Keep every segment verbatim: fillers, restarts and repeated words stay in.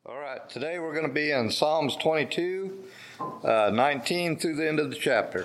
All right, today we're going to be in Psalms twenty-two, uh, nineteen through the end of the chapter.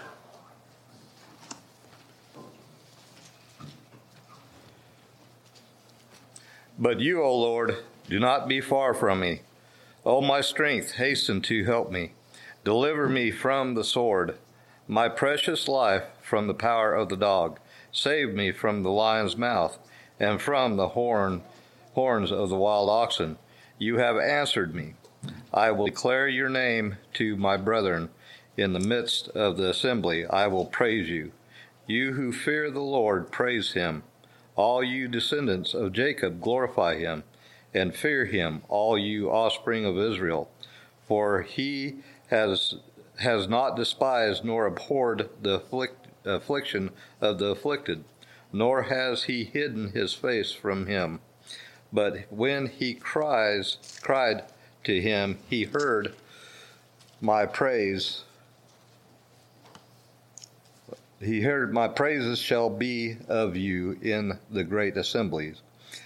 But you, O Lord, do not be far from me. O my strength, hasten to help me. Deliver me from the sword, my precious life from the power of the dog. Save me from the lion's mouth and from the horn, horns of the wild oxen. You have answered me. I will declare your name to my brethren. In the midst of the assembly, I will praise you. You who fear the Lord, praise him. All you descendants of Jacob, glorify him, and fear him, all you offspring of Israel. For he has has not despised nor abhorred the afflict, affliction of the afflicted, nor has he hidden his face from him. But when he cries, cried to him, he heard my praise. He heard my praises shall be of you in the great assemblies.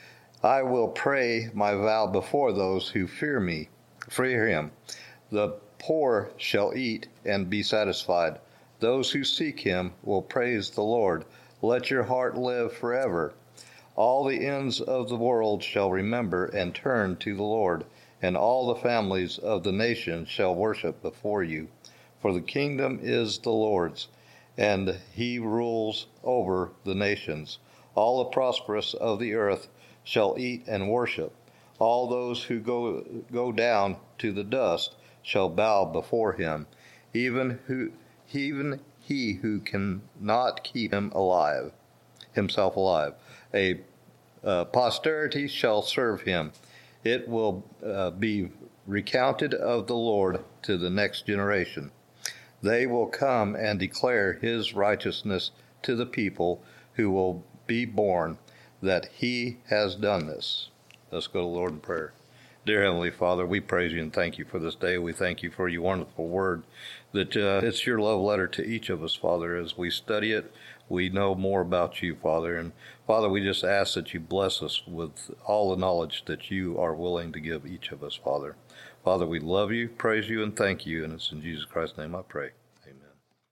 I will pray my vow before those who fear me, fear him. The poor shall eat and be satisfied. Those who seek him will praise the Lord. Let your heart live forever. All the ends of the world shall remember and turn to the Lord, and all the families of the nations shall worship before you. For the kingdom is the Lord's, and he rules over the nations. All the prosperous of the earth shall eat and worship. All those who go go down to the dust shall bow before him, even who even he who cannot keep him alive, himself alive. A uh, posterity shall serve him. It will uh, be recounted of the Lord to the next generation. They will come and declare his righteousness to the people who will be born, that he has done this. Let's go to the Lord in prayer. Dear Heavenly Father, we praise you and thank you for this day. We thank you for your wonderful word, that uh, it's your love letter to each of us, Father. As we study it, we know more about you, Father. And Father, we just ask that you bless us with all the knowledge that you are willing to give each of us, Father. Father, we love you, praise you, and thank you. And it's in Jesus Christ's name I pray. Amen.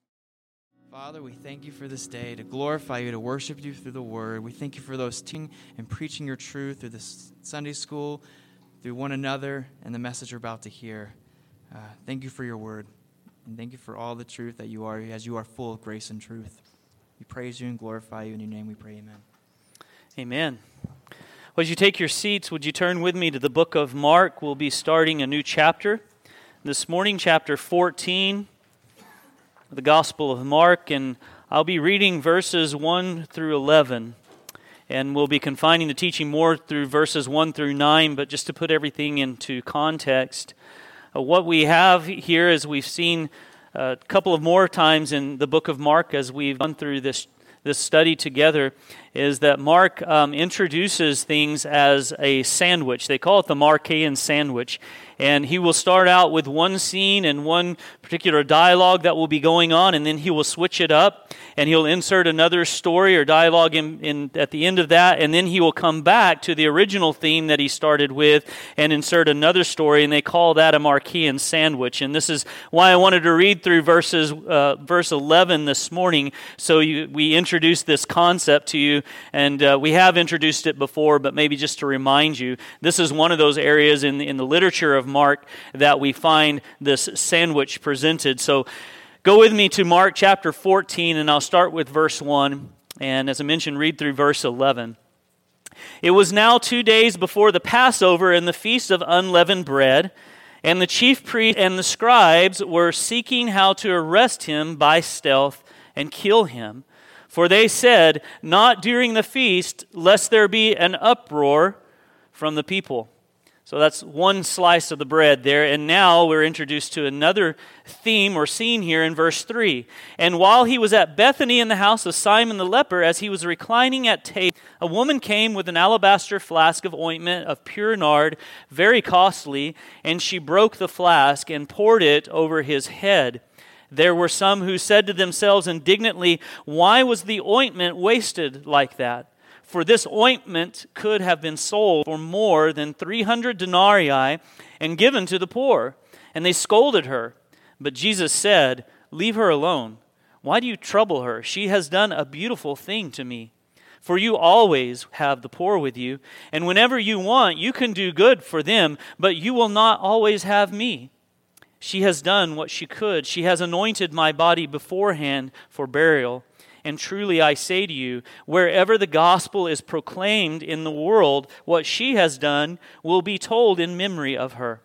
Father, we thank you for this day, to glorify you, to worship you through the word. We thank you for those teaching and preaching your truth through this Sunday school, through one another, and the message we're about to hear. Uh, thank you for your word, and thank you for all the truth that you are, as you are full of grace and truth. We praise you and glorify you. In your name we pray, amen. Amen. Well, as you take your seats, would you turn with me to the book of Mark? We'll be starting a new chapter. This morning, chapter fourteen, the Gospel of Mark, and I'll be reading verses one through eleven. And we'll be confining the teaching more through verses one through nine, but just to put everything into context, uh, what we have here, as we've seen a couple of more times in the book of Mark as we've gone through this this study together, is that Mark um, introduces things as a sandwich. They call it the Markian sandwich. And he will start out with one scene and one particular dialogue that will be going on, and then he will switch it up, and he'll insert another story or dialogue in, in at the end of that, and then he will come back to the original theme that he started with and insert another story, and they call that a Markian sandwich. And this is why I wanted to read through verses uh, verse eleven this morning, so you, we introduce this concept to you, and uh, we have introduced it before, but maybe just to remind you, this is one of those areas in, in the literature of Mark that we find this sandwich presented. So go with me to Mark chapter fourteen, and I'll start with verse one, and as I mentioned, read through verse eleven. It was now two days before the Passover and the feast of unleavened bread, and the chief priests and the scribes were seeking how to arrest him by stealth and kill him. For they said, "Not during the feast, lest there be an uproar from the people." So that's one slice of the bread there. And now we're introduced to another theme or scene here in verse three. And while he was at Bethany in the house of Simon the leper, as he was reclining at table, a woman came with an alabaster flask of ointment of pure nard, very costly, and she broke the flask and poured it over his head. There were some who said to themselves indignantly, "Why was the ointment wasted like that? For this ointment could have been sold for more than three hundred denarii and given to the poor. And they scolded her. But Jesus said, Leave her alone. Why do you trouble her? She has done a beautiful thing to me. For you always have the poor with you, and whenever you want, you can do good for them, but you will not always have me. She has done what she could. She has anointed my body beforehand for burial. And truly I say to you, wherever the gospel is proclaimed in the world, what she has done will be told in memory of her.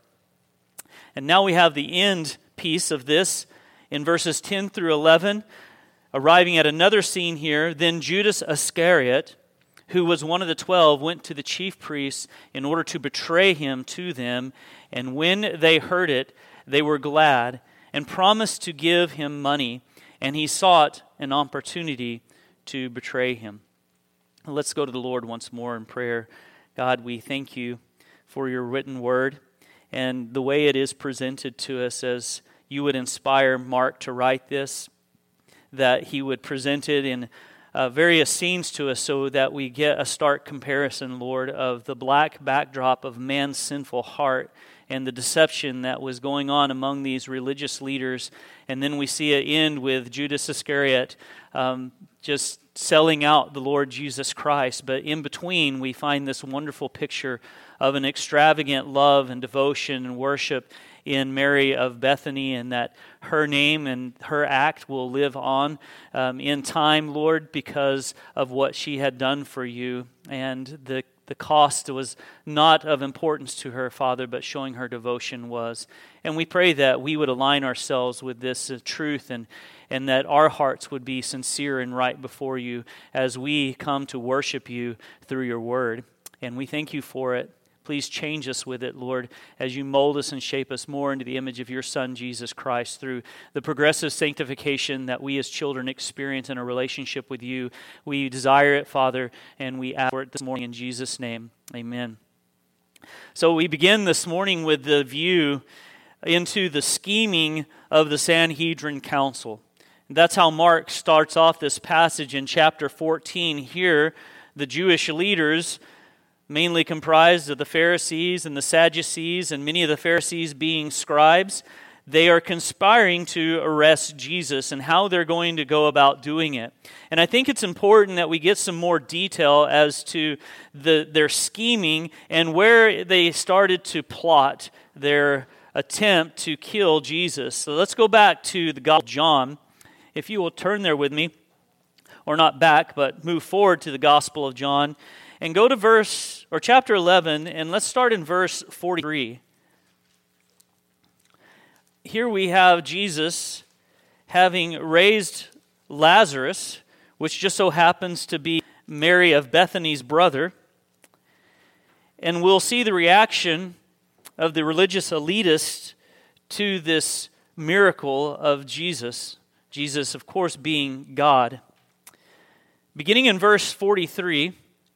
And now we have the end piece of this in verses ten through eleven, arriving at another scene here. Then Judas Iscariot, who was one of the twelve, went to the chief priests in order to betray him to them. And when they heard it, they were glad and promised to give him money. And he sought an opportunity to betray him. Let's go to the Lord once more in prayer. God, we thank you for your written word and the way it is presented to us as you would inspire Mark to write this, that he would present it in uh, various scenes to us so that we get a stark comparison, Lord, of the black backdrop of man's sinful heart and the deception that was going on among these religious leaders. And then we see it end with Judas Iscariot um, just selling out the Lord Jesus Christ. But in between, we find this wonderful picture of an extravagant love and devotion and worship in Mary of Bethany, and that her name and her act will live on um, in time, Lord, because of what she had done for you. And the The cost was not of importance to her, Father, but showing her devotion was. And we pray that we would align ourselves with this uh, truth and, and that our hearts would be sincere and right before you as we come to worship you through your word. And we thank you for it. Please change us with it, Lord, as you mold us and shape us more into the image of your Son, Jesus Christ, through the progressive sanctification that we as children experience in a relationship with you. We desire it, Father, and we ask for it this morning in Jesus' name. Amen. So we begin this morning with the view into the scheming of the Sanhedrin Council. That's how Mark starts off this passage in chapter fourteen. Here, the Jewish leaders, mainly comprised of the Pharisees and the Sadducees, and many of the Pharisees being scribes, they are conspiring to arrest Jesus and how they're going to go about doing it. And I think it's important that we get some more detail as to the, their scheming and where they started to plot their attempt to kill Jesus. So let's go back to the Gospel of John. If you will turn there with me, or not back, but move forward to the Gospel of John, and go to verse, or chapter eleven, and let's start in verse forty-three. Here we have Jesus having raised Lazarus, which just so happens to be Mary of Bethany's brother. And we'll see the reaction of the religious elitists to this miracle of Jesus. Jesus, of course, being God. Beginning in verse forty-three,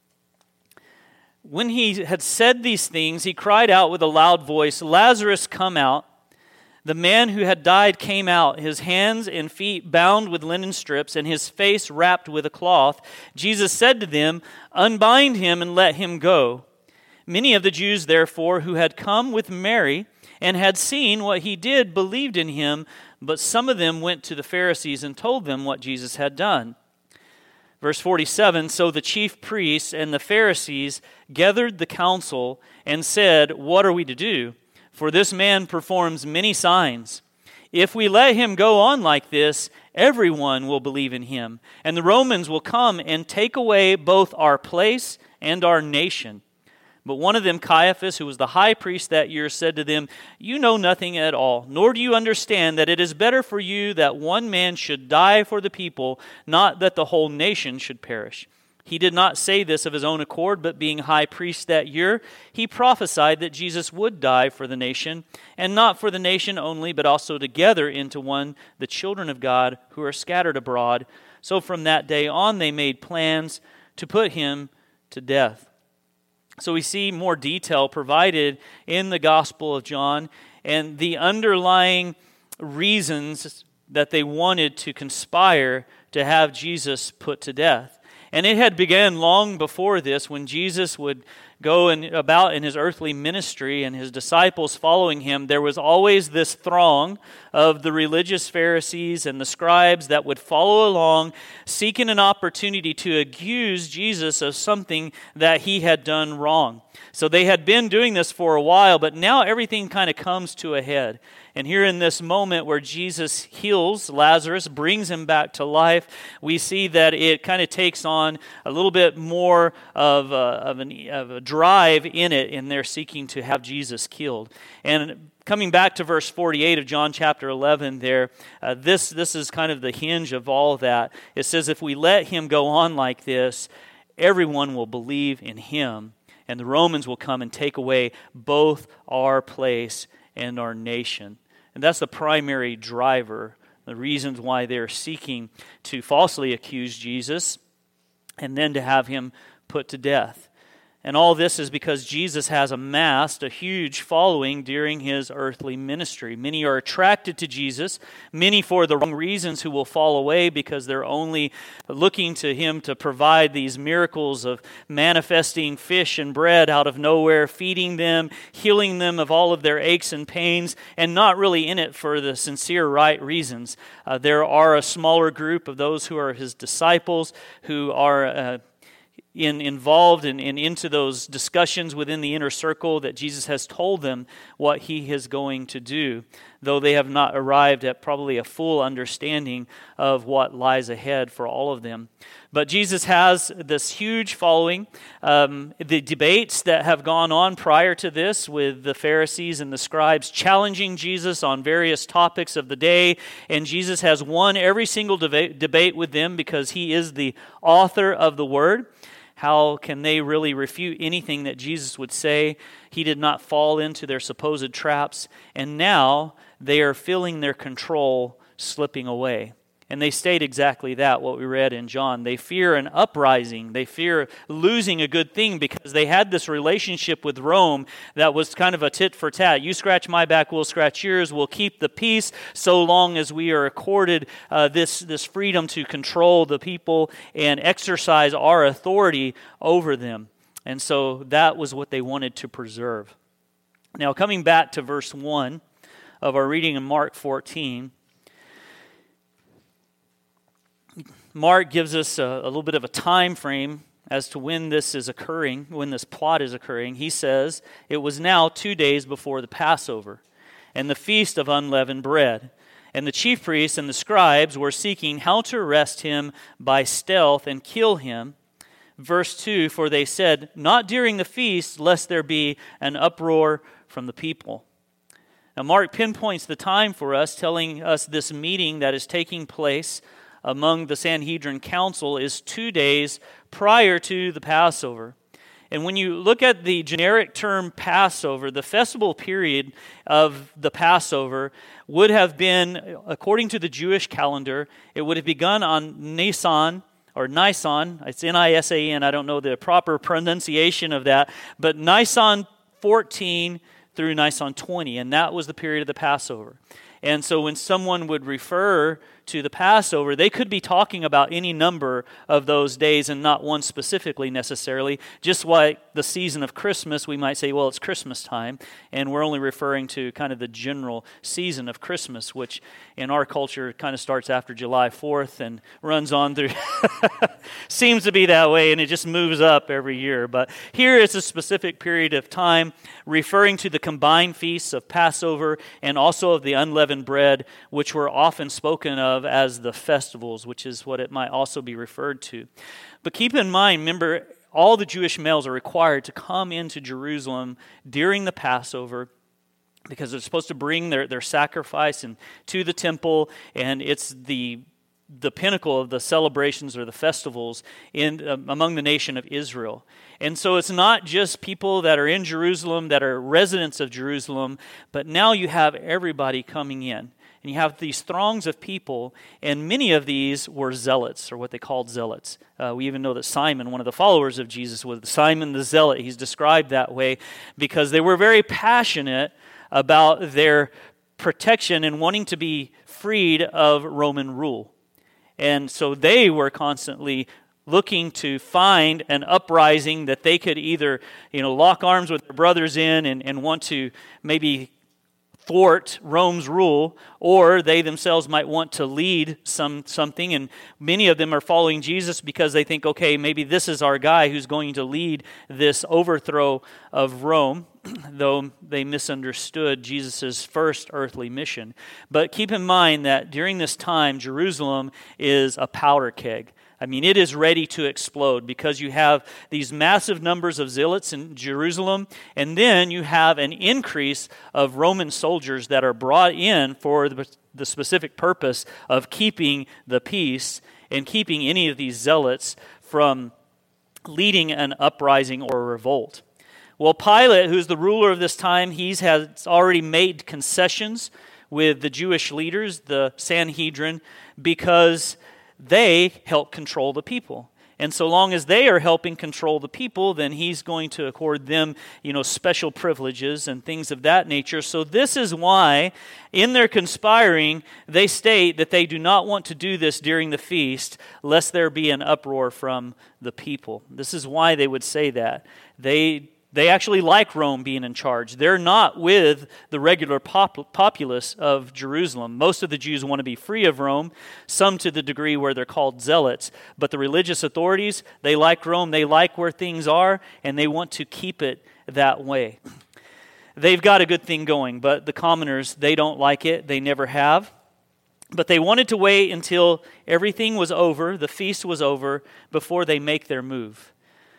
when he had said these things, he cried out with a loud voice, Lazarus, come out. The man who had died came out, his hands and feet bound with linen strips, and his face wrapped with a cloth. Jesus said to them, unbind him and let him go. Many of the Jews, therefore, who had come with Mary and had seen what he did, believed in him, but some of them went to the Pharisees and told them what Jesus had done. Verse forty-seven, so the chief priests and the Pharisees gathered the council and said, what are we to do? For this man performs many signs. If we let him go on like this, everyone will believe in him, and the Romans will come and take away both our place and our nation. But one of them, Caiaphas, who was the high priest that year, said to them, you know nothing at all, nor do you understand that it is better for you that one man should die for the people, not that the whole nation should perish. He did not say this of his own accord, but being high priest that year, he prophesied that Jesus would die for the nation, and not for the nation only, but also to gather into one the children of God who are scattered abroad. So from that day on they made plans to put him to death. So we see more detail provided in the Gospel of John and the underlying reasons that they wanted to conspire to have Jesus put to death. And it had begun long before this when Jesus would go in, about in his earthly ministry and his disciples following him, there was always this throng of the religious Pharisees and the scribes that would follow along, seeking an opportunity to accuse Jesus of something that he had done wrong. So they had been doing this for a while, but now everything kind of comes to a head. And here in this moment where Jesus heals Lazarus, brings him back to life, we see that it kind of takes on a little bit more of a, of, an, of a drive in it, and they're seeking to have Jesus killed. And coming back to verse forty-eight of John chapter eleven there, uh, this, this is kind of the hinge of all that. It says, if we let him go on like this, everyone will believe in him, and the Romans will come and take away both our place and our nation. And that's the primary driver, the reasons why they're seeking to falsely accuse Jesus and then to have him put to death. And all this is because Jesus has amassed a huge following during his earthly ministry. Many are attracted to Jesus, many for the wrong reasons who will fall away because they're only looking to him to provide these miracles of manifesting fish and bread out of nowhere, feeding them, healing them of all of their aches and pains, and not really in it for the sincere right reasons. Uh, there are a smaller group of those who are his disciples who are uh, In, involved and in, in, into those discussions within the inner circle that Jesus has told them what he is going to do, though they have not arrived at probably a full understanding of what lies ahead for all of them. But Jesus has this huge following. Um, the debates that have gone on prior to this with the Pharisees and the scribes challenging Jesus on various topics of the day, and Jesus has won every single deba- debate with them because he is the author of the Word. How can they really refute anything that Jesus would say? He did not fall into their supposed traps, and now they are feeling their control slipping away. And they state exactly that, what we read in John. They fear an uprising. They fear losing a good thing because they had this relationship with Rome that was kind of a tit for tat. You scratch my back, we'll scratch yours. We'll keep the peace so long as we are accorded uh, this, this freedom to control the people and exercise our authority over them. And so that was what they wanted to preserve. Now, coming back to verse one of our reading in Mark fourteen, Mark gives us a, a little bit of a time frame as to when this is occurring, when this plot is occurring. He says, it was now two days before the Passover and the feast of unleavened bread. And the chief priests and the scribes were seeking how to arrest him by stealth and kill him. Verse two, for they said, not during the feast, lest there be an uproar from the people. Now Mark pinpoints the time for us, telling us this meeting that is taking place among the Sanhedrin council is two days prior to the Passover. And when you look at the generic term Passover, the festival period of the Passover would have been, according to the Jewish calendar, it would have begun on Nisan, or Nisan, it's N I S A N, I don't know the proper pronunciation of that, but Nisan fourteen through Nisan twenty, and that was the period of the Passover. And so when someone would refer to the Passover, they could be talking about any number of those days and not one specifically necessarily. Just like the season of Christmas, we might say, well, it's Christmas time, and we're only referring to kind of the general season of Christmas, which in our culture kind of starts after July fourth and runs on through, seems to be that way, and it just moves up every year. But here it's a specific period of time referring to the combined feasts of Passover and also of the unleavened bread, which were often spoken of as the festivals, which is what it might also be referred to. But keep in mind, remember, all the Jewish males are required to come into Jerusalem during the Passover because they're supposed to bring their, their sacrifice and to the temple, and it's the the pinnacle of the celebrations or the festivals in um, among the nation of Israel. And so it's not just people that are in Jerusalem, that are residents of Jerusalem, but now you have everybody coming in. And you have these throngs of people, and many of these were zealots, or what they called zealots. Uh, we even know that Simon, one of the followers of Jesus, was Simon the Zealot. He's described that way because they were very passionate about their protection and wanting to be freed of Roman rule. And so they were constantly looking to find an uprising that they could either, you know, lock arms with their brothers in and, and want to maybe thwart Rome's rule, or they themselves might want to lead some something, and many of them are following Jesus because they think, okay, maybe this is our guy who's going to lead this overthrow of Rome, though they misunderstood Jesus' first earthly mission. But keep in mind that during this time, Jerusalem is a powder keg. I mean, it is ready to explode because you have these massive numbers of zealots in Jerusalem, and then you have an increase of Roman soldiers that are brought in for the, the specific purpose of keeping the peace and keeping any of these zealots from leading an uprising or a revolt. Well, Pilate, who's the ruler of this time, he has already made concessions with the Jewish leaders, the Sanhedrin, because they help control the people. And so long as they are helping control the people, then he's going to accord them, you know, special privileges and things of that nature. So this is why, in their conspiring, they state that they do not want to do this during the feast, lest there be an uproar from the people. This is why they would say that. They They actually like Rome being in charge. They're not with the regular pop- populace of Jerusalem. Most of the Jews want to be free of Rome, some to the degree where they're called zealots. But the religious authorities, they like Rome, they like where things are, and they want to keep it that way. They've got a good thing going, but the commoners, they don't like it. They never have. But they wanted to wait until everything was over, the feast was over, before they make their move.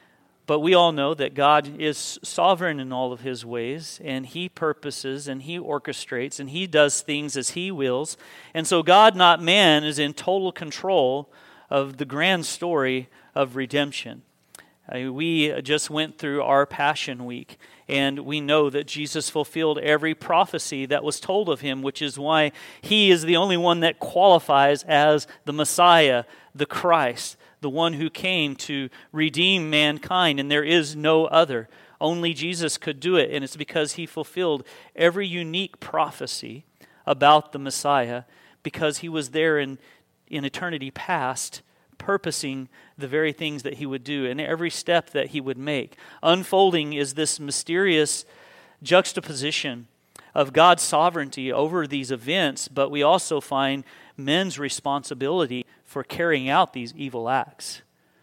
But we all know that God is sovereign in all of His ways, and He purposes, and He orchestrates, and He does things as He wills. And so God, not man, is in total control of the grand story of redemption. Uh, we just went through our Passion Week, and we know that Jesus fulfilled every prophecy that was told of Him, which is why He is the only one that qualifies as the Messiah, the Christ, the one who came to redeem mankind, and there is no other. Only Jesus could do it, and it's because He fulfilled every unique prophecy about the Messiah, because He was there in, in eternity past, purposing the very things that He would do, and every step that He would make. Unfolding is this mysterious juxtaposition of God's sovereignty over these events, but we also find men's responsibility for carrying out these evil acts.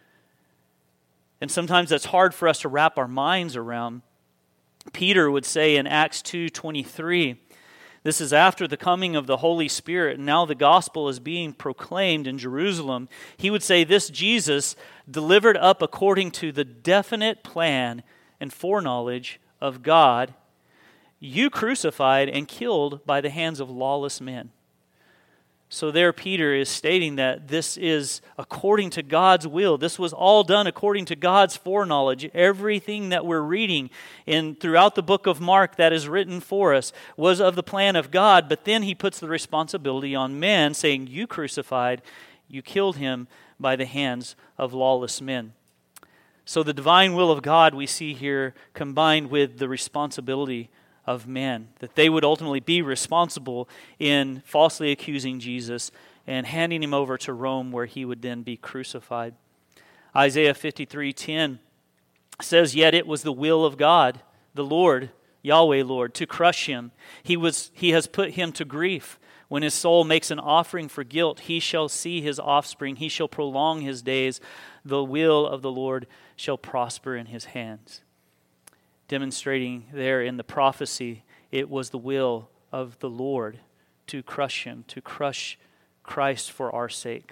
And sometimes that's hard for us to wrap our minds around. Peter would say in Acts two twenty-three, this is after the coming of the Holy Spirit, and now the gospel is being proclaimed in Jerusalem. He would say, this Jesus, delivered up according to the definite plan and foreknowledge of God, you crucified and killed by the hands of lawless men. So there Peter is stating that this is according to God's will. This was all done according to God's foreknowledge. Everything that we're reading in throughout the book of Mark that is written for us was of the plan of God, but then he puts the responsibility on men, saying, you crucified, you killed him by the hands of lawless men. So the divine will of God we see here combined with the responsibility of men, that they would ultimately be responsible in falsely accusing Jesus and handing him over to Rome, where he would then be crucified. Isaiah fifty-three ten says, yet it was the will of God, the Lord, Yahweh Lord, to crush him. He was he has put him to grief. When his soul makes an offering for guilt, he shall see his offspring. He shall prolong his days. The will of the Lord shall prosper in his hands. Demonstrating there in the prophecy, it was the will of the Lord to crush him, to crush Christ for our sake.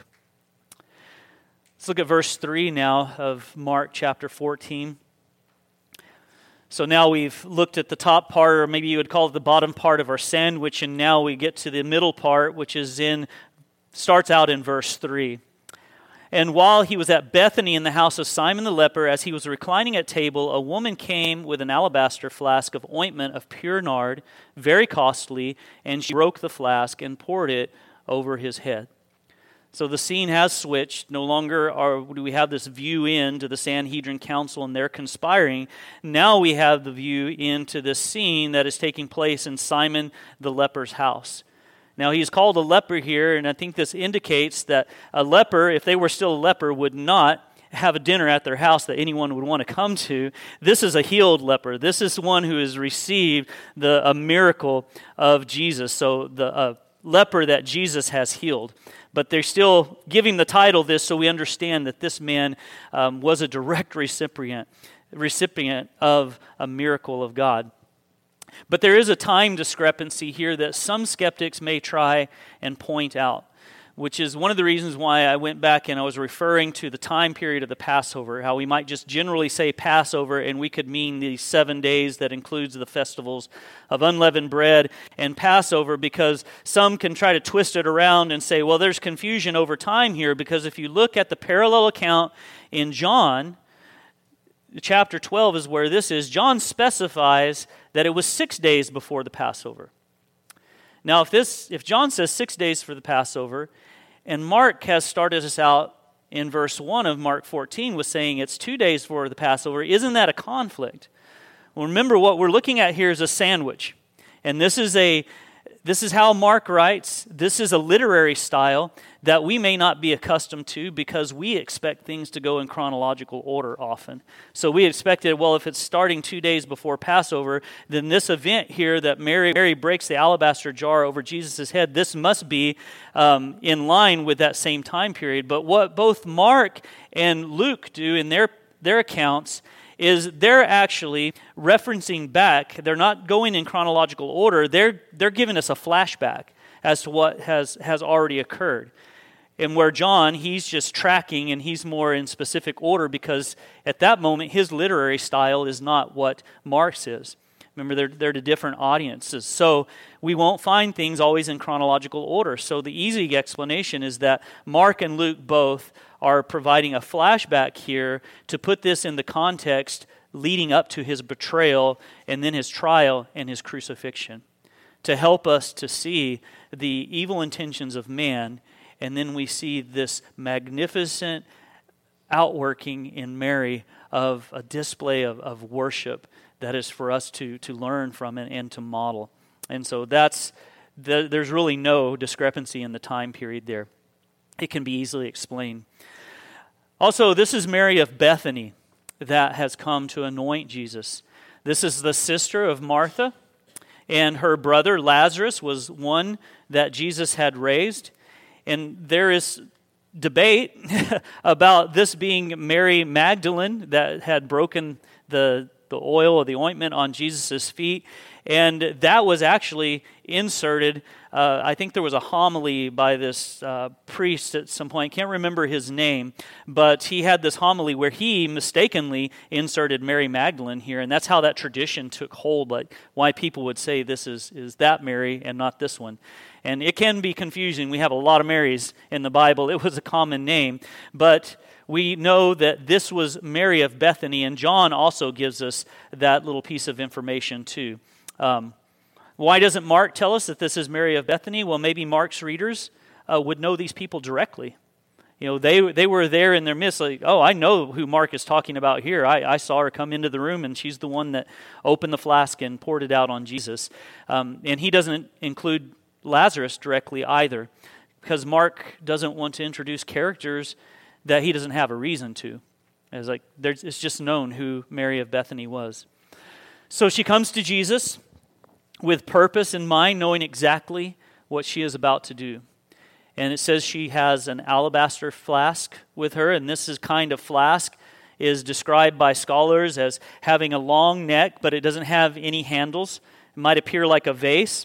Let's look at verse three now of Mark chapter fourteen. So now we've looked at the top part, or maybe you would call it the bottom part of our sandwich, and now we get to the middle part, which is in starts out in verse three. And while he was at Bethany in the house of Simon the leper, as he was reclining at table, a woman came with an alabaster flask of ointment of pure nard, very costly, and she broke the flask and poured it over his head. So the scene has switched. No longer are, do we have this view into the Sanhedrin Council and they're conspiring. Now we have the view into this scene that is taking place in Simon the leper's house. Now, he's called a leper here, and I think this indicates that a leper, if they were still a leper, would not have a dinner at their house that anyone would want to come to. This is a healed leper. This is one who has received the a miracle of Jesus. So the uh, leper that Jesus has healed. But they're still giving the title this so we understand that this man um, was a direct recipient, recipient of a miracle of God. But there is a time discrepancy here that some skeptics may try and point out, which is one of the reasons why I went back and I was referring to the time period of the Passover, how we might just generally say Passover and we could mean the seven days that includes the festivals of unleavened bread and Passover, because some can try to twist it around and say, well, there's confusion over time here, because if you look at the parallel account in John, chapter twelve is where this is. John specifies that it was six days before the Passover. Now, if this, if John says six days for the Passover, and Mark has started us out in verse one of Mark fourteen with saying it's two days for the Passover, isn't that a conflict? Well, remember what we're looking at here is a sandwich. And this is a this is how Mark writes. This is a literary style that we may not be accustomed to because we expect things to go in chronological order often. So we expected, well, if it's starting two days before Passover, then this event here that Mary, Mary breaks the alabaster jar over Jesus' head, this must be um, in line with that same time period. But what both Mark and Luke do in their, their accounts is they're actually referencing back. They're not going in chronological order. They're, they're giving us a flashback as to what has, has already occurred. And where John, he's just tracking and he's more in specific order because at that moment his literary style is not what Mark's is. Remember, they're, they're to different audiences. So we won't find things always in chronological order. So the easy explanation is that Mark and Luke both are providing a flashback here to put this in the context leading up to his betrayal and then his trial and his crucifixion, to help us to see the evil intentions of man. And then we see this magnificent outworking in Mary of a display of, of worship that is for us to, to learn from and, and to model. And so that's the, there's really no discrepancy in the time period there. It can be easily explained. Also, this is Mary of Bethany that has come to anoint Jesus. This is the sister of Martha, and her brother Lazarus was one that Jesus had raised. And there is debate about this being Mary Magdalene that had broken the, the oil or the ointment on Jesus' feet. And that was actually inserted. Uh, I think there was a homily by this uh, priest at some point. I can't remember his name, but he had this homily where he mistakenly inserted Mary Magdalene here, and that's how that tradition took hold, like why people would say this is, is that Mary and not this one. And it can be confusing. We have a lot of Marys in the Bible. It was a common name, but we know that this was Mary of Bethany, and John also gives us that little piece of information too. Um, why doesn't Mark tell us that this is Mary of Bethany? Well, maybe Mark's readers uh, would know these people directly. You know, they they were there in their midst, like, oh, I know who Mark is talking about here. I, I saw her come into the room, and she's the one that opened the flask and poured it out on Jesus. Um, and he doesn't include Lazarus directly either, because Mark doesn't want to introduce characters that he doesn't have a reason to. It's like there's, it's just known who Mary of Bethany was. So she comes to Jesus with purpose in mind, knowing exactly what she is about to do. And it says she has an alabaster flask with her, and this is kind of flask is described by scholars as having a long neck, but it doesn't have any handles. It might appear like a vase.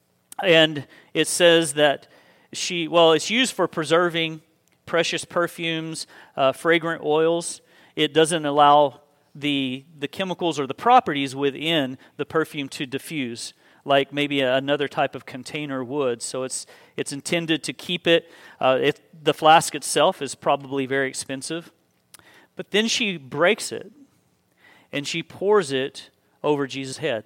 And it says that she, well, it's used for preserving precious perfumes, uh, fragrant oils. It doesn't allow the the chemicals or the properties within the perfume to diffuse, like maybe a, another type of container would. So it's it's intended to keep it. Uh, it. The flask itself is probably very expensive. But then she breaks it, and she pours it over Jesus' head.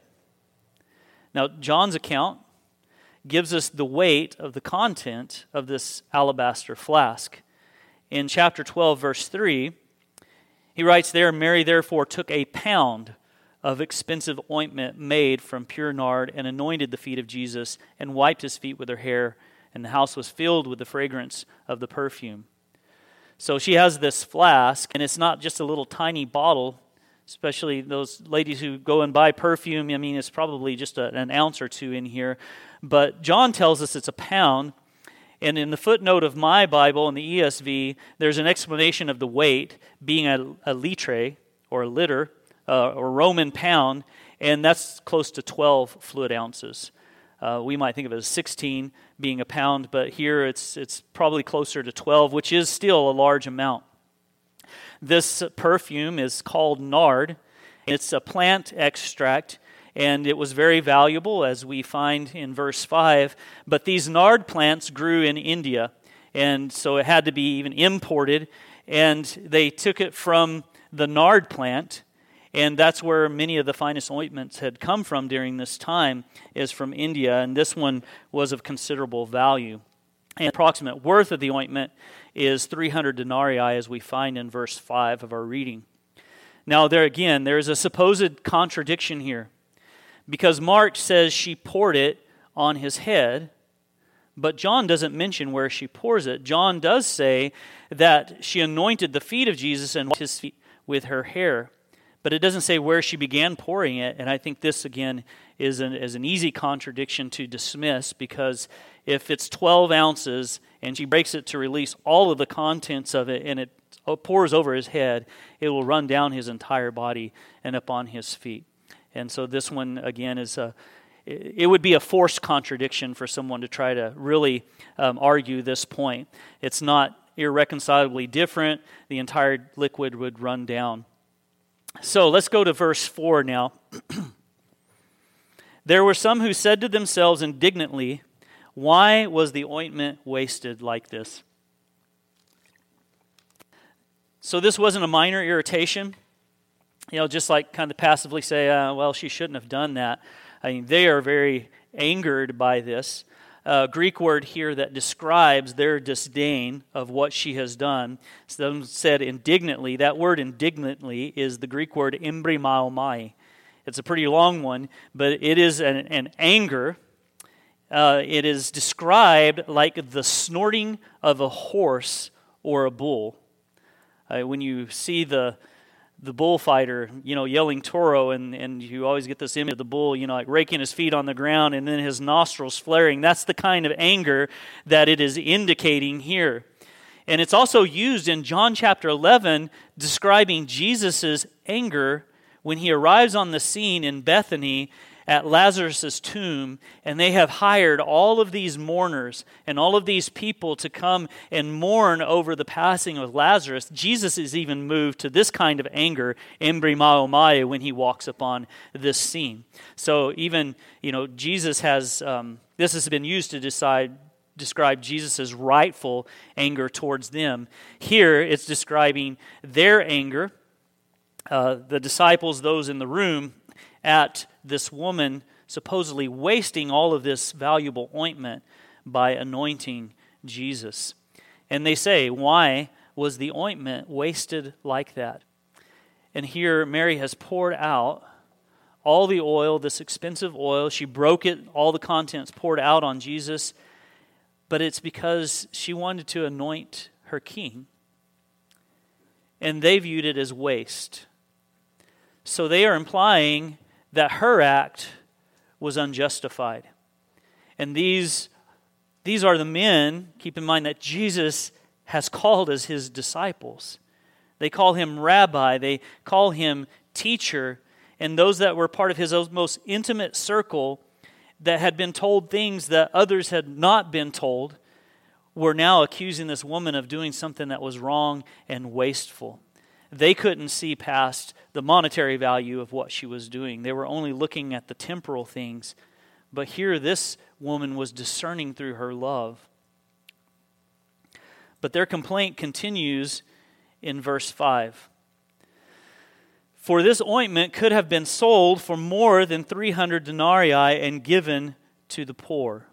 Now, John's account gives us the weight of the content of this alabaster flask. In chapter twelve, verse three, he writes there, Mary therefore took a pound of expensive ointment made from pure nard and anointed the feet of Jesus and wiped his feet with her hair, and the house was filled with the fragrance of the perfume. So she has this flask, and it's not just a little tiny bottle, especially those ladies who go and buy perfume. I mean, it's probably just a, an ounce or two in here. But John tells us it's a pound. And in the footnote of my Bible, in the E S V, there's an explanation of the weight being a, a litre, or a liter, uh, or Roman pound, and that's close to twelve fluid ounces. Uh, we might think of it as sixteen being a pound, but here it's it's probably closer to twelve, which is still a large amount. This perfume is called nard. It's a plant extract, and it was very valuable, as we find in verse five. But these nard plants grew in India, and so it had to be even imported, and they took it from the nard plant, and that's where many of the finest ointments had come from during this time, is from India, and this one was of considerable value. And the approximate worth of the ointment is three hundred denarii, as we find in verse five of our reading. Now, there again, there is a supposed contradiction here, because Mark says she poured it on his head, but John doesn't mention where she pours it. John does say that she anointed the feet of Jesus and washed his feet with her hair, but it doesn't say where she began pouring it, and I think this, again, is an, is an easy contradiction to dismiss, because if it's twelve ounces and she breaks it to release all of the contents of it and it pours over his head, it will run down his entire body and up on his feet. And so this one, again, is a, it would be a forced contradiction for someone to try to really um, argue this point. It's not irreconcilably different. The entire liquid would run down. So let's go to verse four now. There were some who said to themselves indignantly, "Why was the ointment wasted like this?" So this wasn't a minor irritation. You know, just like kind of passively say, uh, well, she shouldn't have done that. I mean, they are very angered by this. Uh, Greek word here that describes their disdain of what she has done. Some said indignantly. That word indignantly is the Greek word embrimaomai. It's a pretty long one, but it is an, an anger. Uh, it is described like the snorting of a horse or a bull. Uh, when you see the the bullfighter, you know, yelling Toro, and, and you always get this image of the bull, you know, like raking his feet on the ground and then his nostrils flaring. That's the kind of anger that it is indicating here. And it's also used in John chapter eleven, describing Jesus' anger when he arrives on the scene in Bethany at Lazarus' tomb, and they have hired all of these mourners and all of these people to come and mourn over the passing of Lazarus. Jesus is even moved to this kind of anger, embrimaomai, when he walks upon this scene. So even, you know, Jesus has, um, this has been used to decide, describe Jesus' rightful anger towards them. Here it's describing their anger, uh, the disciples, those in the room, at this woman supposedly wasting all of this valuable ointment by anointing Jesus. And they say, why was the ointment wasted like that? And here Mary has poured out all the oil, this expensive oil. She broke it, all the contents poured out on Jesus. But it's because she wanted to anoint her king. And they viewed it as waste. So they are implying that her act was unjustified. And these, these are the men, keep in mind, that Jesus has called as his disciples. They call him rabbi, they call him teacher, and those that were part of his most intimate circle that had been told things that others had not been told were now accusing this woman of doing something that was wrong and wasteful. They couldn't see past the monetary value of what she was doing. They were only looking at the temporal things. But here this woman was discerning through her love. But their complaint continues in verse five. For this ointment could have been sold for more than three hundred denarii and given to the poor.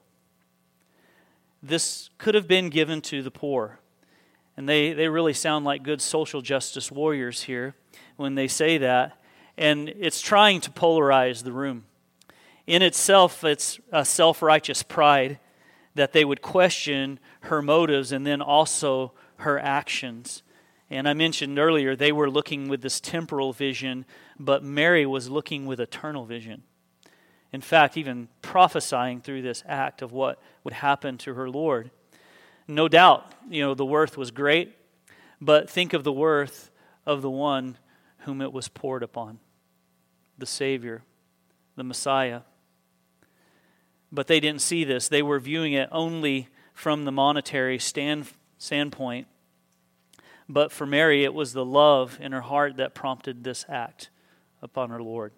This could have been given to the poor. And they, they really sound like good social justice warriors here when they say that. And it's trying to polarize the room. In itself, it's a self-righteous pride that they would question her motives and then also her actions. And I mentioned earlier, they were looking with this temporal vision, but Mary was looking with eternal vision. In fact, even prophesying through this act of what would happen to her Lord. No doubt, you know, the worth was great, but think of the worth of the one whom it was poured upon, the Savior, the Messiah. But they didn't see this. They were viewing it only from the monetary stand, standpoint. But for Mary, it was the love in her heart that prompted this act upon her Lord.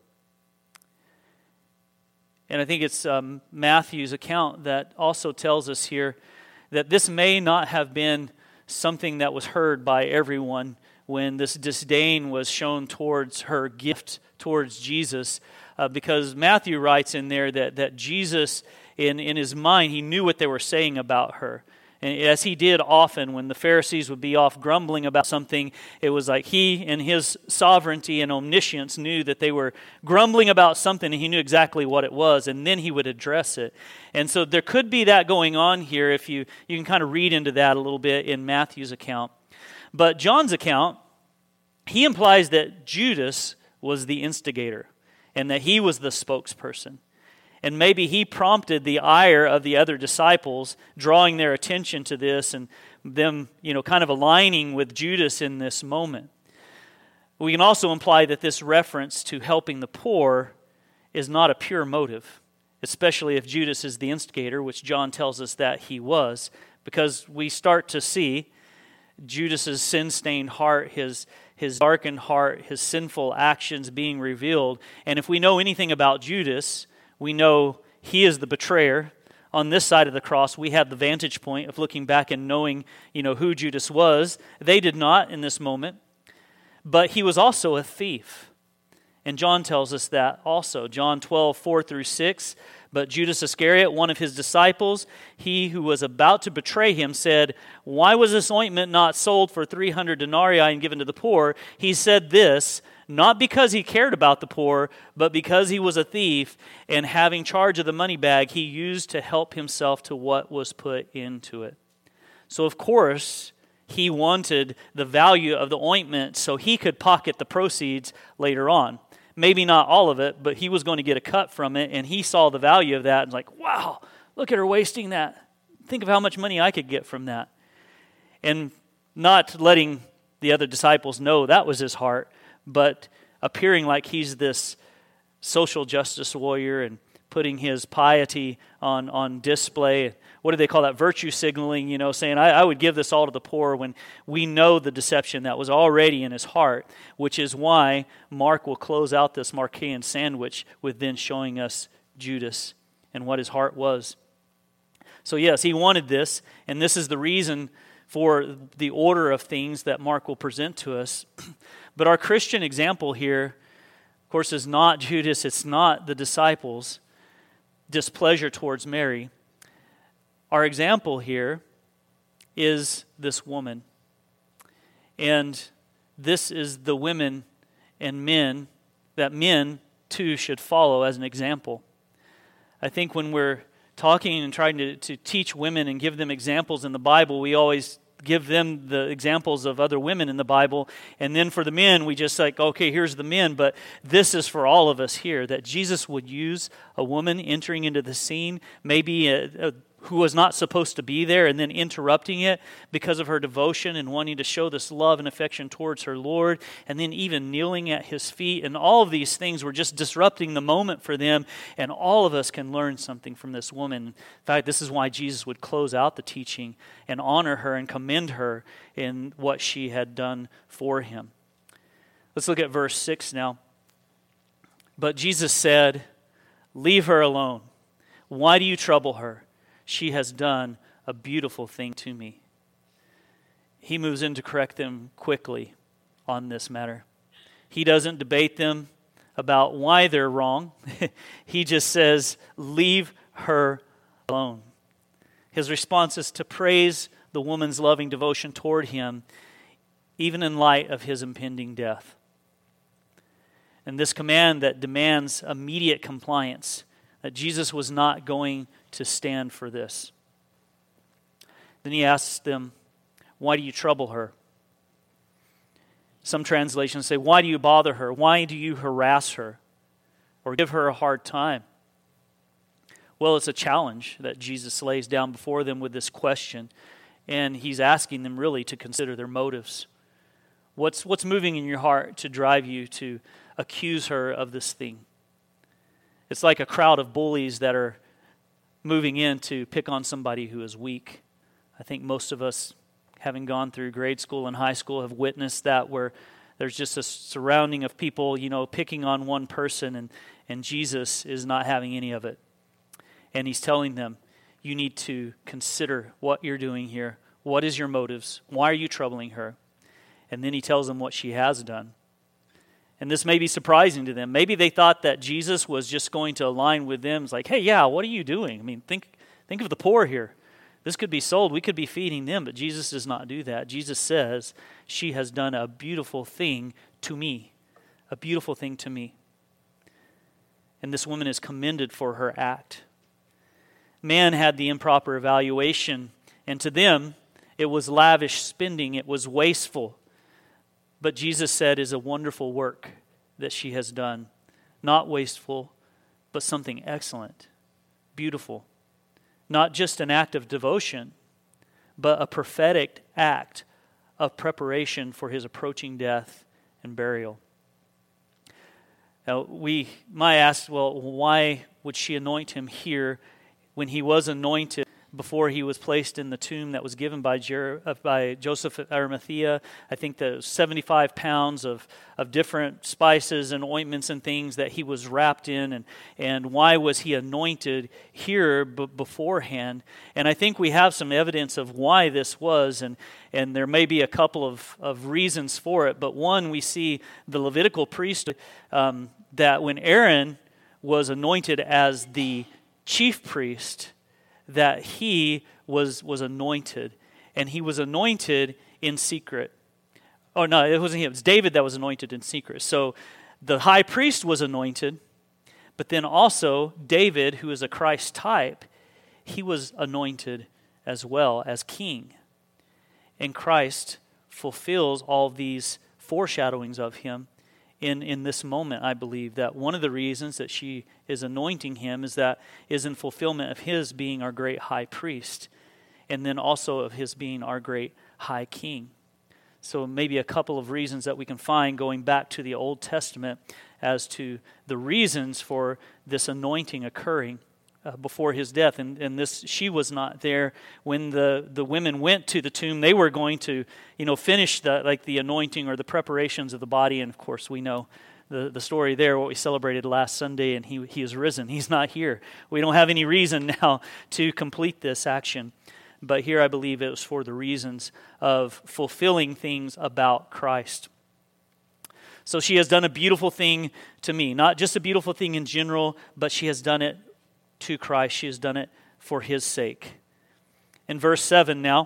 And I think it's um, Matthew's account that also tells us here that this may not have been something that was heard by everyone when this disdain was shown towards her gift towards Jesus, uh, because Matthew writes in there that, that Jesus, in, in his mind, he knew what they were saying about her. And as he did often when the Pharisees would be off grumbling about something, it was like he, in his sovereignty and omniscience, knew that they were grumbling about something, and he knew exactly what it was, and then he would address it. And so there could be that going on here if you, you can kind of read into that a little bit in Matthew's account. But John's account, he implies that Judas was the instigator and that he was the spokesperson. And maybe he prompted the ire of the other disciples, drawing their attention to this and them, you know, kind of aligning with Judas in this moment. We can also imply that this reference to helping the poor is not a pure motive, especially if Judas is the instigator, which John tells us that he was, because we start to see Judas's sin-stained heart, his his darkened heart, his sinful actions being revealed. And if we know anything about Judas, we know he is the betrayer. On this side of the cross, we have the vantage point of looking back and knowing, you know, who Judas was. They did not in this moment. But he was also a thief. And John tells us that also. John twelve, four through six. But Judas Iscariot, one of his disciples, he who was about to betray him, said, "Why was this ointment not sold for three hundred denarii and given to the poor?" He said this, not because he cared about the poor, but because he was a thief, and having charge of the money bag, he used to help himself to what was put into it. So of course, he wanted the value of the ointment so he could pocket the proceeds later on. Maybe not all of it, but he was going to get a cut from it, and he saw the value of that and was like, wow, look at her wasting that. Think of how much money I could get from that. And not letting the other disciples know that was his heart, but appearing like he's this social justice warrior and putting his piety on, on display. What do they call that? Virtue signaling, you know, saying, I, I would give this all to the poor, when we know the deception that was already in his heart, which is why Mark will close out this Marquean sandwich with then showing us Judas and what his heart was. So yes, he wanted this, and this is the reason for the order of things that Mark will present to us. But our Christian example here, of course, is not Judas, it's not the disciples' displeasure towards Mary. Our example here is this woman. And this is the women and men that men too should follow as an example. I think when we're talking and trying to, to teach women and give them examples in the Bible, we always give them the examples of other women in the Bible. And then for the men, we just like, okay, here's the men. But this is for all of us here, that Jesus would use a woman entering into the scene, maybe a, a who was not supposed to be there, and then interrupting it because of her devotion and wanting to show this love and affection towards her Lord, and then even kneeling at his feet. And all of these things were just disrupting the moment for them, and all of us can learn something from this woman. In fact, this is why Jesus would close out the teaching and honor her and commend her in what she had done for him. Let's look at verse six now. But Jesus said, "Leave her alone. Why do you trouble her? She has done a beautiful thing to me." He moves in to correct them quickly on this matter. He doesn't debate them about why they're wrong. He just says, leave her alone. His response is to praise the woman's loving devotion toward him, even in light of his impending death. And this command that demands immediate compliance, that Jesus was not going to stand for this. Then he asks them, Why do you trouble her? Some translations say, why do you bother her? Why do you harass her or give her a hard time? Well, it's a challenge that Jesus lays down before them with this question, and he's asking them really to consider their motives. What's, what's moving in your heart to drive you to accuse her of this thing? It's like a crowd of bullies that are moving in to pick on somebody who is weak. I think most of us, having gone through grade school and high school, have witnessed that, where there's just a surrounding of people, you know, picking on one person, and, and Jesus is not having any of it. And he's telling them, you need to consider what you're doing here. What is your motives? Why are you troubling her? And then he tells them what she has done. And this may be surprising to them. Maybe they thought that Jesus was just going to align with them. It's like, hey, yeah, what are you doing? I mean, think think of the poor here. This could be sold. We could be feeding them, but Jesus does not do that. Jesus says, she has done a beautiful thing to me, a beautiful thing to me. And this woman is commended for her act. Man had the improper evaluation, and to them, it was lavish spending. It was wasteful. But Jesus said is a wonderful work that she has done. Not wasteful, but something excellent, beautiful. Not just an act of devotion, but a prophetic act of preparation for his approaching death and burial. Now, we might ask, well, why would she anoint him here when he was anointed before he was placed in the tomb that was given by, Jer- uh, by Joseph of Arimathea? I think the seventy-five pounds of, of different spices and ointments and things that he was wrapped in. And, and why was he anointed here b- beforehand? And I think we have some evidence of why this was. And, and there may be a couple of, of reasons for it. But one, we see the Levitical priesthood, um, that when Aaron was anointed as the chief priest, that he was was anointed, and he was anointed in secret. Oh no, it wasn't him. It was David that was anointed in secret. So the high priest was anointed, but then also David, who is a Christ type, he was anointed as well as king. And Christ fulfills all these foreshadowings of him in, in this moment, I believe, that one of the reasons that she is anointing him is that is in fulfillment of his being our great high priest, and then also of his being our great high king. So maybe a couple of reasons that we can find going back to the Old Testament as to the reasons for this anointing occurring uh, before his death. And, and this, she was not there when the, the women went to the tomb. They were going to, you know, finish the like the anointing or the preparations of the body. And of course, we know the, the story there, what we celebrated last Sunday, and he he is risen. He's not here. We don't have any reason now to complete this action. But here I believe it was for the reasons of fulfilling things about Christ. So she has done a beautiful thing to me. Not just a beautiful thing in general, but she has done it to Christ. She has done it for his sake. In verse seven now,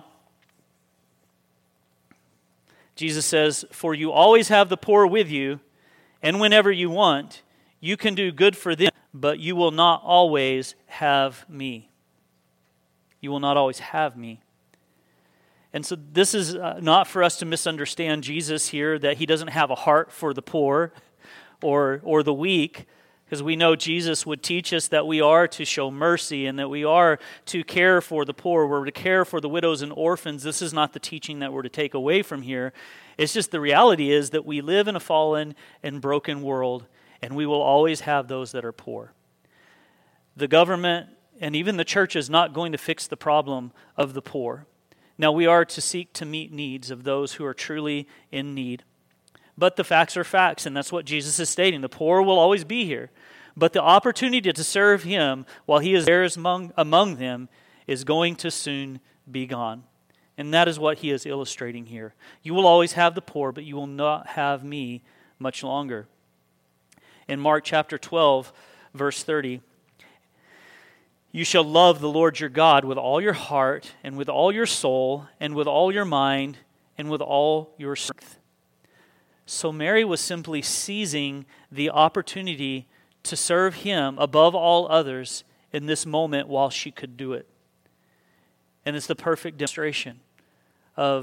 Jesus says, "For you always have the poor with you, and whenever you want, you can do good for them, but you will not always have me." You will not always have me. And so this is uh, not for us to misunderstand Jesus here, that he doesn't have a heart for the poor or or the weak, because we know Jesus would teach us that we are to show mercy and that we are to care for the poor. We're to care for the widows and orphans. This is not the teaching that we're to take away from here. It's just the reality is that we live in a fallen and broken world, and we will always have those that are poor. The government and even the church is not going to fix the problem of the poor. Now, we are to seek to meet needs of those who are truly in need. But the facts are facts, and that's what Jesus is stating. The poor will always be here. But the opportunity to serve him while he is there among, among them is going to soon be gone. And that is what he is illustrating here. You will always have the poor, but you will not have me much longer. In Mark chapter twelve, verse thirty, "You shall love the Lord your God with all your heart and with all your soul and with all your mind and with all your strength." So Mary was simply seizing the opportunity to serve him above all others in this moment while she could do it. And it's the perfect demonstration of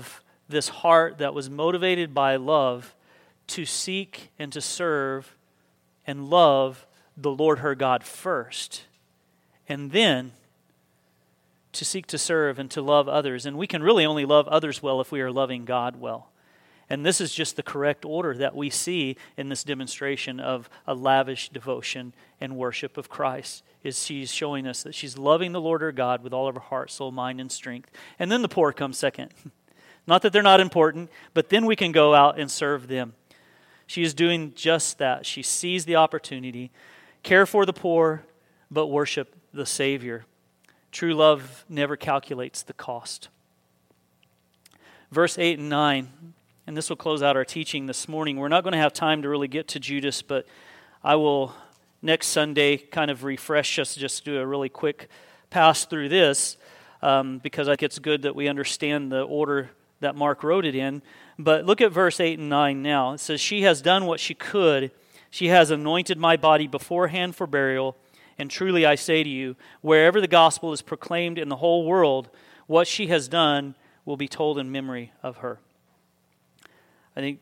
this heart that was motivated by love to seek and to serve and love the Lord her God first, and then to seek to serve and to love others. And we can really only love others well if we are loving God well. And this is just the correct order that we see in this demonstration of a lavish devotion and worship of Christ, is she's showing us that she's loving the Lord her God with all of her heart, soul, mind, and strength. And then the poor come second. Not that they're not important, but then we can go out and serve them. She is doing just that. She sees the opportunity, care for the poor, but worship the Savior. True love never calculates the cost. Verse eight and nine, and this will close out our teaching this morning. We're not going to have time to really get to Judas, but I will next Sunday kind of refresh us, just do a really quick pass through this, um, because I think it's good that we understand the order that Mark wrote it in. But look at verse eight and nine now. It says, "She has done what she could. She has anointed my body beforehand for burial. And truly I say to you, wherever the gospel is proclaimed in the whole world, what she has done will be told in memory of her." I think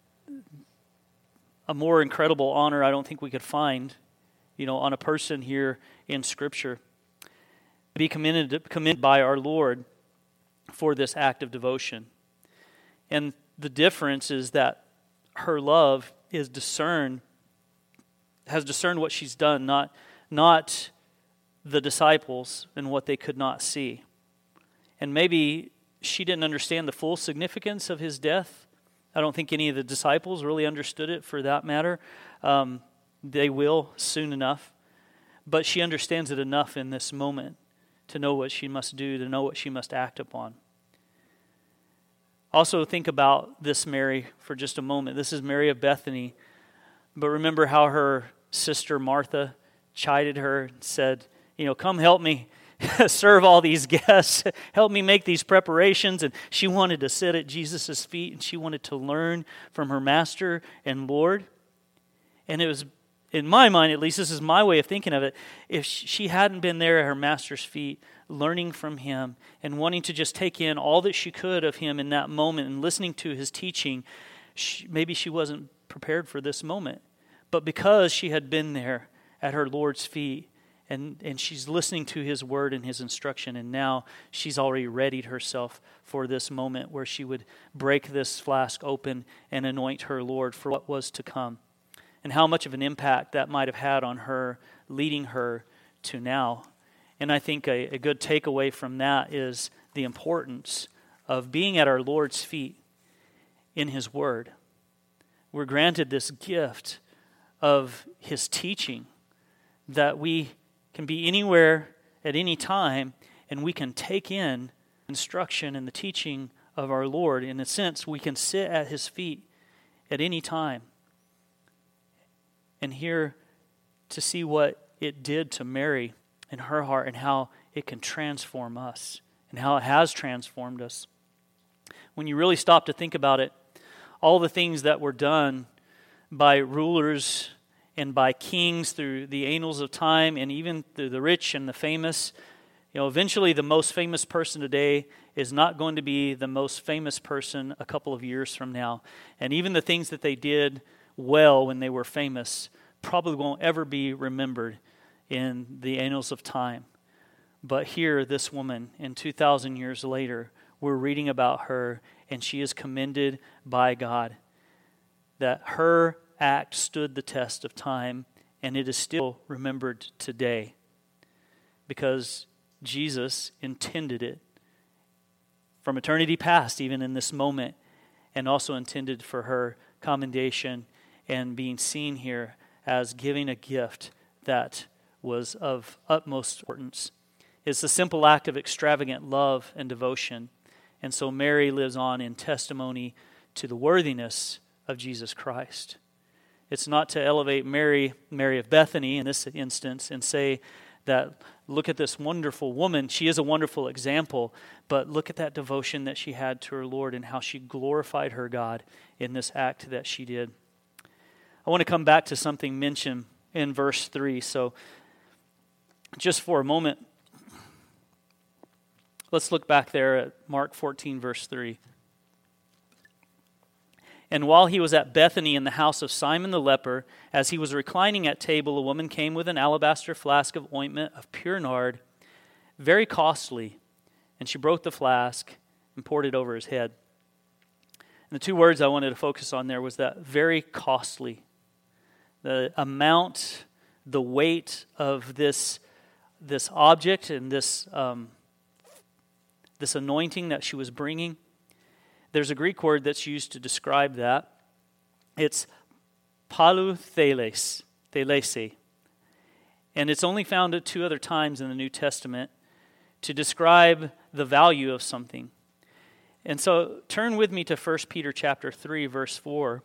a more incredible honor I don't think we could find, you know, on a person here in Scripture. To be commended, commended by our Lord for this act of devotion. And the difference is that her love is discerned, has discerned what she's done, not, not the disciples and what they could not see. And maybe she didn't understand the full significance of his death. I don't think any of the disciples really understood it, for that matter. Um, they will soon enough. But she understands it enough in this moment to know what she must do, to know what she must act upon. Also think about this Mary for just a moment. This is Mary of Bethany. But remember how her sister Martha chided her and said, you know, come help me serve all these guests. Help me make these preparations. And she wanted to sit at Jesus' feet, and she wanted to learn from her master and Lord. And it was, in my mind at least, this is my way of thinking of it, if she hadn't been there at her master's feet, learning from him and wanting to just take in all that she could of him in that moment and listening to his teaching, she, maybe she wasn't prepared for this moment. But because she had been there at her Lord's feet, And and she's listening to his word and his instruction, and now she's already readied herself for this moment where she would break this flask open and anoint her Lord for what was to come. And how much of an impact that might have had on her, leading her to now. And I think a, a good takeaway from that is the importance of being at our Lord's feet in his word. We're granted this gift of his teaching, that we can be anywhere at any time, and we can take in instruction and the teaching of our Lord. In a sense, we can sit at his feet at any time and hear, to see what it did to Mary in her heart, and how it can transform us, and how it has transformed us. When you really stop to think about it, all the things that were done by rulers and by kings through the annals of time, and even through the rich and the famous, you know, eventually the most famous person today is not going to be the most famous person a couple of years from now. And even the things that they did well when they were famous probably won't ever be remembered in the annals of time. But here, this woman, in two thousand years later, we're reading about her, and she is commended by God, that her act stood the test of time, and it is still remembered today because Jesus intended it from eternity past, even in this moment, and also intended for her commendation and being seen here as giving a gift that was of utmost importance. It's a simple act of extravagant love and devotion, and so Mary lives on in testimony to the worthiness of Jesus Christ. It's not to elevate Mary, Mary of Bethany in this instance, and say that, look at this wonderful woman. She is a wonderful example, but look at that devotion that she had to her Lord and how she glorified her God in this act that she did. I want to come back to something mentioned in verse three. So just for a moment, let's look back there at Mark fourteen, verse three. And while he was at Bethany in the house of Simon the leper, as he was reclining at table, a woman came with an alabaster flask of ointment of pure nard, very costly, and she broke the flask and poured it over his head. And the two words I wanted to focus on there was that very costly. The amount, the weight of this, this object and this, um, this anointing that she was bringing. There's a Greek word that's used to describe that. It's palutheles, thelese. And it's only found at two other times in the New Testament to describe the value of something. And so turn with me to First Peter chapter three, verse four.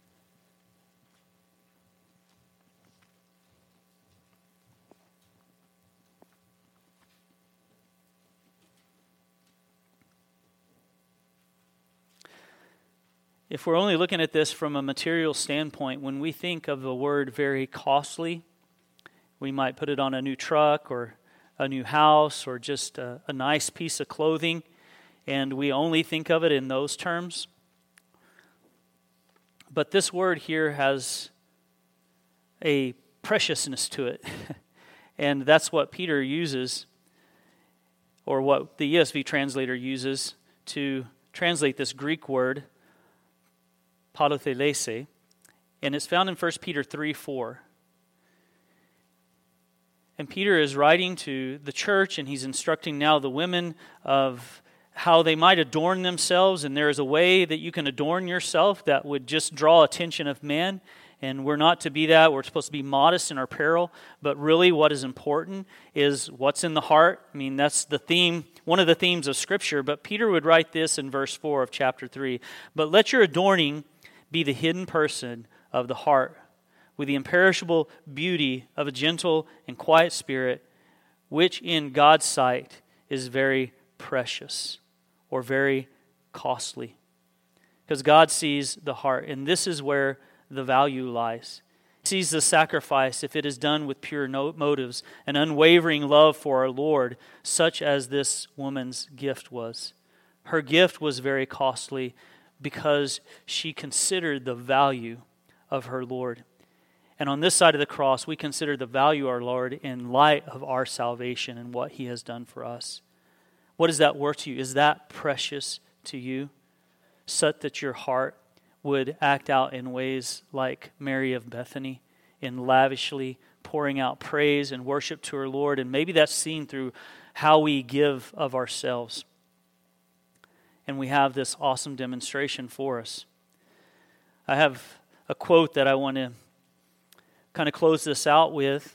If we're only looking at this from a material standpoint, when we think of the word very costly, we might put it on a new truck or a new house or just a, a nice piece of clothing, and we only think of it in those terms. But this word here has a preciousness to it, and that's what Peter uses, or what the E S V translator uses to translate this Greek word, palutheles, and it's found in First Peter three four. And Peter is writing to the church, and he's instructing now the women of how they might adorn themselves, and there is a way that you can adorn yourself that would just draw attention of men, and we're not to be that. We're supposed to be modest in our apparel, but really what is important is what's in the heart. I mean, that's the theme, one of the themes of Scripture, but Peter would write this in verse four of chapter three, "But let your adorning be the hidden person of the heart, with the imperishable beauty of a gentle and quiet spirit, which in God's sight is very precious," or very costly. Because God sees the heart, and this is where the value lies. He sees the sacrifice if it is done with pure motives, an unwavering love for our Lord, such as this woman's gift was. Her gift was very costly because she considered the value of her Lord. And on this side of the cross, we consider the value of our Lord in light of our salvation and what He has done for us. What is that worth to you? Is that precious to you? Such that your heart would act out in ways like Mary of Bethany, in lavishly pouring out praise and worship to our Lord. And maybe that's seen through how we give of ourselves. And we have this awesome demonstration for us. I have a quote that I want to kind of close this out with.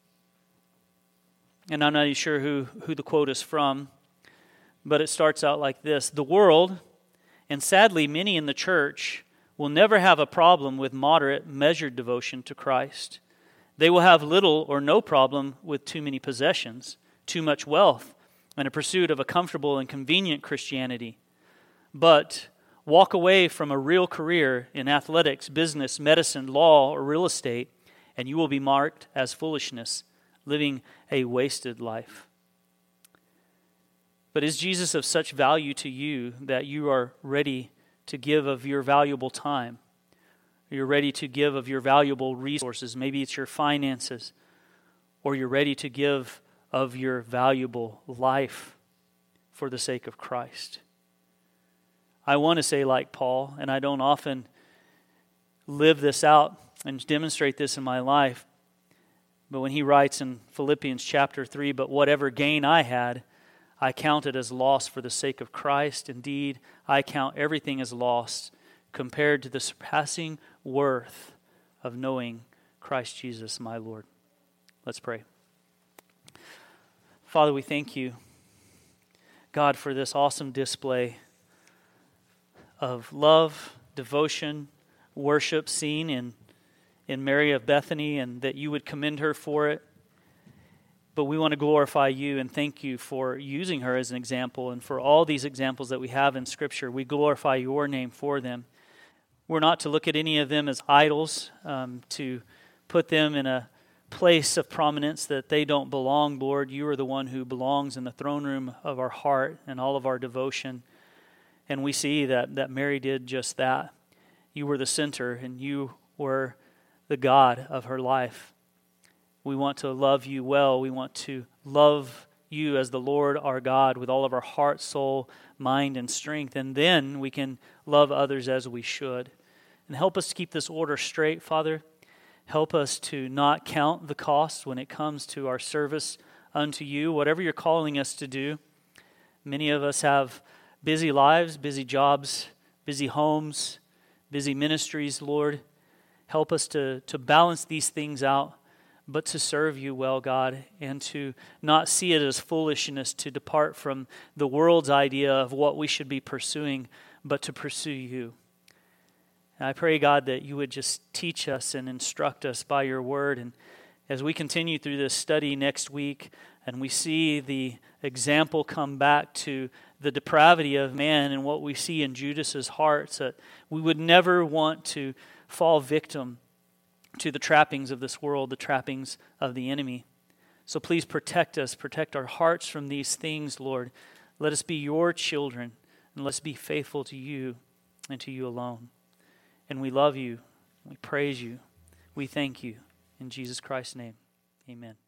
And I'm not even sure who, who the quote is from, but it starts out like this: "The world, and sadly many in the church, will never have a problem with moderate, measured devotion to Christ. They will have little or no problem with too many possessions, too much wealth, and a pursuit of a comfortable and convenient Christianity. But walk away from a real career in athletics, business, medicine, law, or real estate, and you will be marked as foolishness, living a wasted life." But is Jesus of such value to you that you are ready to give of your valuable time? You're ready to give of your valuable resources. Maybe it's your finances, or you're ready to give of your valuable life for the sake of Christ. I want to say like Paul, and I don't often live this out and demonstrate this in my life, but when he writes in Philippians chapter three, "But whatever gain I had, I counted as loss for the sake of Christ. Indeed, I count everything as loss compared to the surpassing worth of knowing Christ Jesus my Lord." Let's pray. Father, we thank you, God, for this awesome display of love, devotion, worship seen in, in Mary of Bethany, and that you would commend her for it. But we want to glorify you and thank you for using her as an example, and for all these examples that we have in Scripture. We glorify your name for them. We're not to look at any of them as idols, um, to put them in a place of prominence that they don't belong, Lord. You are the one who belongs in the throne room of our heart and all of our devotion. And we see that, that Mary did just that. you were the center and you were the God of her life. We want to love you well. We want to love you as the Lord our God with all of our heart, soul, mind, and strength. And then we can love others as we should. And help us to keep this order straight, Father. Help us to not count the cost when it comes to our service unto you, whatever you're calling us to do. Many of us have busy lives, busy jobs, busy homes, busy ministries, Lord. Help us to, to balance these things out, but to serve you well, God, and to not see it as foolishness to depart from the world's idea of what we should be pursuing, but to pursue you. And I pray, God, that you would just teach us and instruct us by your word. And as we continue through this study next week, and we see the example come back to the depravity of man and what we see in Judas's hearts, that we would never want to fall victim to the trappings of this world, the trappings of the enemy. So please protect us, protect our hearts from these things, Lord. Let us be your children, and let's be faithful to you and to you alone. And we love you, we praise you, we thank you. In Jesus Christ's name, amen.